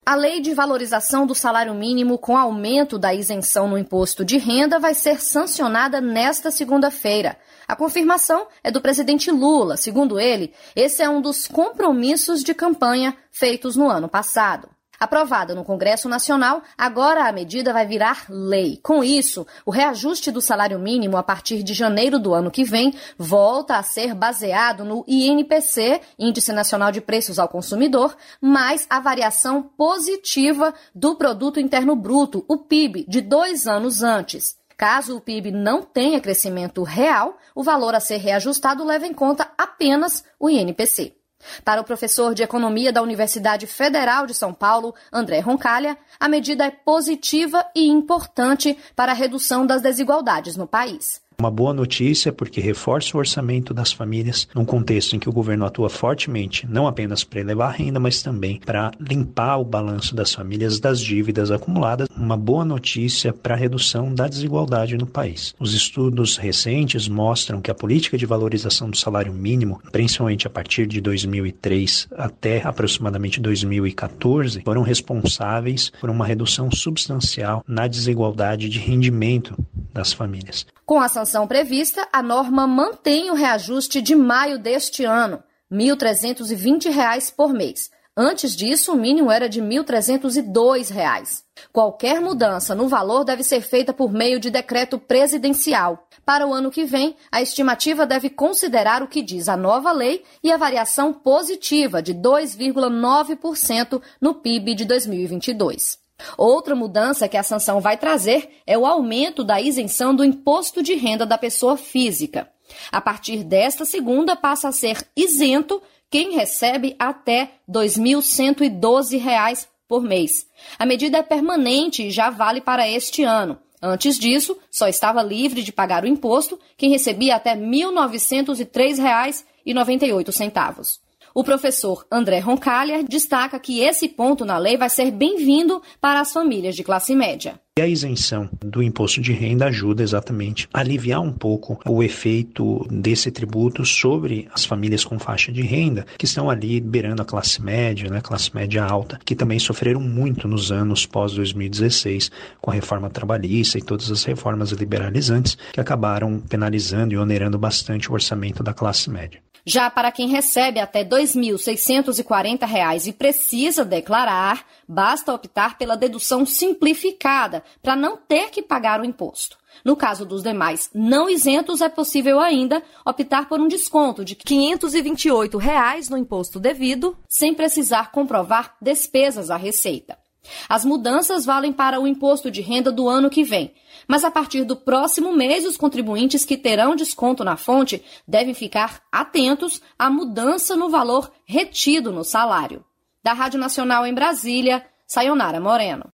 A lei de valorização do salário mínimo com aumento da isenção no imposto de renda vai ser sancionada nesta segunda-feira. A confirmação é do presidente Lula. Segundo ele, esse é um dos compromissos de campanha feitos no ano passado. Aprovada no Congresso Nacional, agora a medida vai virar lei. Com isso, o reajuste do salário mínimo a partir de janeiro do ano que vem volta a ser baseado no INPC, Índice Nacional de Preços ao Consumidor, mais a variação positiva do Produto Interno Bruto, o PIB, de 2 anos antes. Caso o PIB não tenha crescimento real, o valor a ser reajustado leva em conta apenas o INPC. Para o professor de Economia da Universidade Federal de São Paulo, André Roncalha, a medida é positiva e importante para a redução das desigualdades no país. Uma boa notícia porque reforça o orçamento das famílias num contexto em que o governo atua fortemente, não apenas para elevar a renda, mas também para limpar o balanço das famílias das dívidas acumuladas. Uma boa notícia para a redução da desigualdade no país. Os estudos recentes mostram que a política de valorização do salário mínimo, principalmente a partir de 2003 até aproximadamente 2014, foram responsáveis por uma redução substancial na desigualdade de rendimento das famílias. Com a sanção prevista, a norma mantém o reajuste de maio deste ano, R$ 1.320 por mês. Antes disso, o mínimo era de R$ 1.302. Qualquer mudança no valor deve ser feita por meio de decreto presidencial. Para o ano que vem, a estimativa deve considerar o que diz a nova lei e a variação positiva de 2,9% no PIB de 2022. Outra mudança que a sanção vai trazer é o aumento da isenção do imposto de renda da pessoa física. A partir desta segunda, passa a ser isento quem recebe até R$ 2.112 por mês. A medida é permanente e já vale para este ano. Antes disso, só estava livre de pagar o imposto quem recebia até R$ 1.903,98. O professor André Roncalha destaca que esse ponto na lei vai ser bem-vindo para as famílias de classe média. E a isenção do imposto de renda ajuda exatamente a aliviar um pouco o efeito desse tributo sobre as famílias com faixa de renda, que estão ali beirando a classe média, né, classe média alta, que também sofreram muito nos anos pós-2016 com a reforma trabalhista e todas as reformas liberalizantes que acabaram penalizando e onerando bastante o orçamento da classe média. Já para quem recebe até R$ 2.640 e precisa declarar, basta optar pela dedução simplificada para não ter que pagar o imposto. No caso dos demais não isentos, é possível ainda optar por um desconto de R$ 528 no imposto devido, sem precisar comprovar despesas à Receita. As mudanças valem para o imposto de renda do ano que vem, mas a partir do próximo mês, os contribuintes que terão desconto na fonte devem ficar atentos à mudança no valor retido no salário. Da Rádio Nacional em Brasília, Sayonara Moreno.